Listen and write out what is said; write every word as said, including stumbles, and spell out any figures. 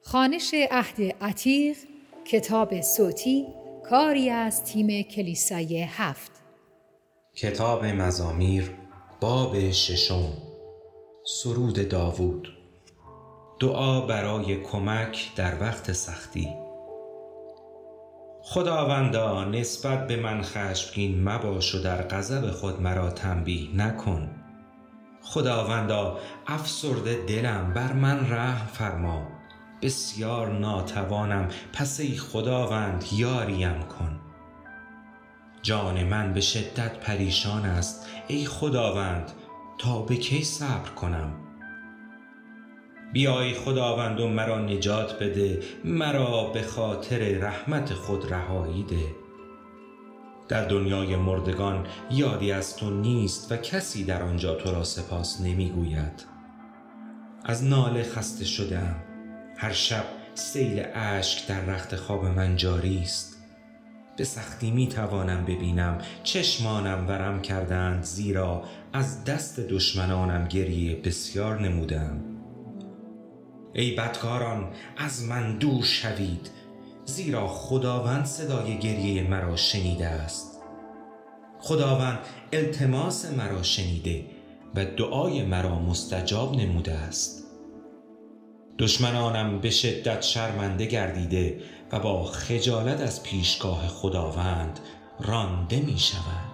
خوانش عهد عتیق، کتاب صوتی، کاری از تیم کلیسای هفت. کتاب مزامیر، باب ششم. سرود داوود. دعا برای کمک در وقت سختی. خداوندا، نسبت به من خشمگین مباش و در غضب خود مرا تنبیه نکن. خداوندا، افسرده دلم، بر من رحم فرما. بسیار ناتوانم، پس ای خداوند یاریم کن. جان من به شدت پریشان است، ای خداوند تا به کی صبر کنم؟ بیا ای خداوند و مرا نجات بده، مرا به خاطر رحمت خود رهایی ده. در دنیای مردگان یادی از تو نیست و کسی در آنجا تو را سپاس نمی گوید. از ناله خسته شدم، هر شب سیل اشک در رخت خواب من جاری است. به سختی می توانم ببینم، چشمانم ورم کردند، زیرا از دست دشمنانم گریه بسیار نمودم. ای بدکاران، از من دور شوید، زیرا خداوند صدای گریه مرا شنیده است. خداوند التماس مرا شنیده و دعای مرا مستجاب نموده است. دشمنانم به شدت شرمنده گردیده و با خجالت از پیشگاه خداوند رانده می شوند.